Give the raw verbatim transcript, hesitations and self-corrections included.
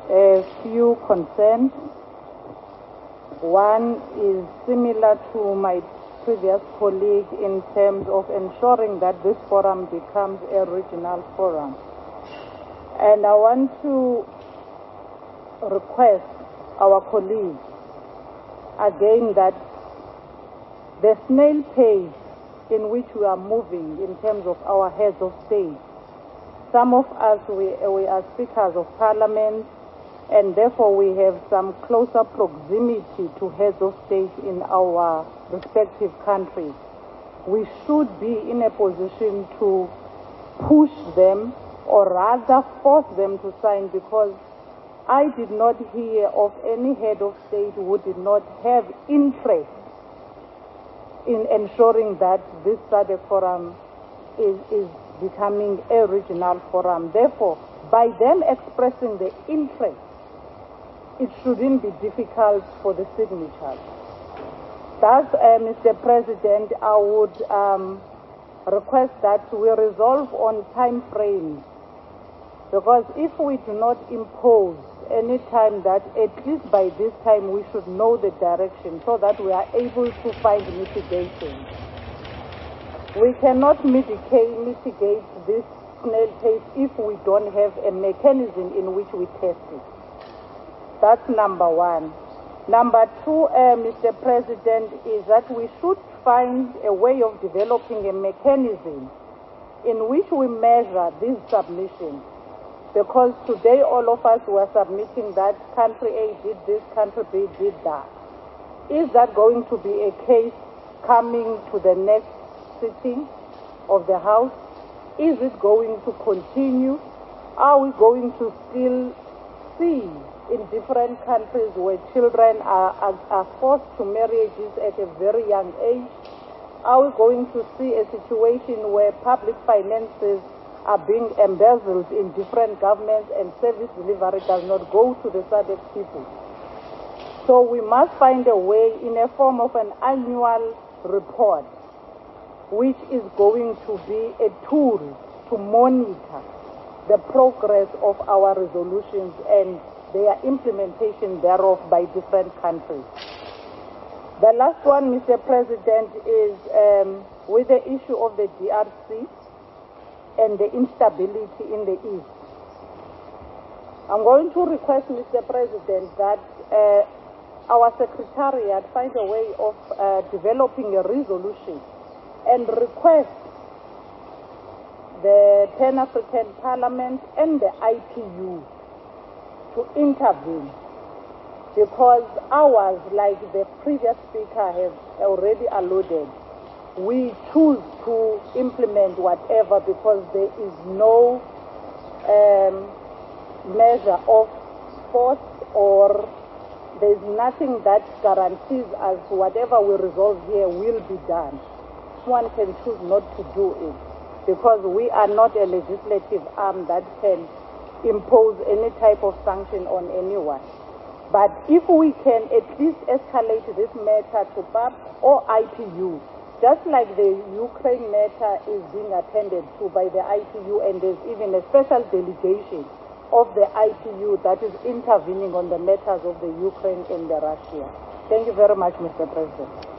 a few concerns. One is similar to my previous colleague in terms of ensuring that this forum becomes a regional forum. And I want to request our colleagues again that the snail pace in which we are moving in terms of our heads of state. Some of us, we, we are speakers of parliament, and therefore we have some closer proximity to heads of state in our respective countries. We should be in a position to push them, or rather force them to sign, because I did not hear of any head of state who did not have interest in ensuring that this SADC forum is, is becoming a regional forum. Therefore, by them expressing the interest, it shouldn't be difficult for the signatures. Thus, uh, Mister President, I would um, request that we resolve on time frames, because if we do not impose any time, that at least by this time we should know the direction so that we are able to find mitigation. We cannot mitigate, mitigate this snail pace if we don't have a mechanism in which we test it. That's number one. Number two, uh, Mister President, is that we should find a way of developing a mechanism in which we measure these submissions. Because today all of us were submitting that country A did this, country B did that. Is that going to be a case coming to the next sitting of the House? Is it going to continue? Are we going to still see in different countries where children are, are, are forced to marriages at a very young age? Are we going to see a situation where public finances are being embezzled in different governments and service delivery does not go to the SADC people? So we must find a way in a form of an annual report, which is going to be a tool to monitor the progress of our resolutions and their implementation thereof by different countries. The last one, Mister President, is um, with the issue of the D R C and the instability in the East. I'm going to request, Mister President, that uh, our Secretariat find a way of uh, developing a resolution and request the Pan-African Parliament and the I P U to intervene, because ours, like the previous speaker has already alluded, we choose to implement whatever because there is no um, measure of force, or there is nothing that guarantees us whatever we resolve here will be done. One can choose not to do it because we are not a legislative arm that can impose any type of sanction on anyone. But if we can at least escalate this matter to P A P or I P U, just like the Ukraine matter is being attended to by the I P U, and there's even a special delegation of the I P U that is intervening on the matters of the Ukraine and the Russia. Thank you very much, Mister President.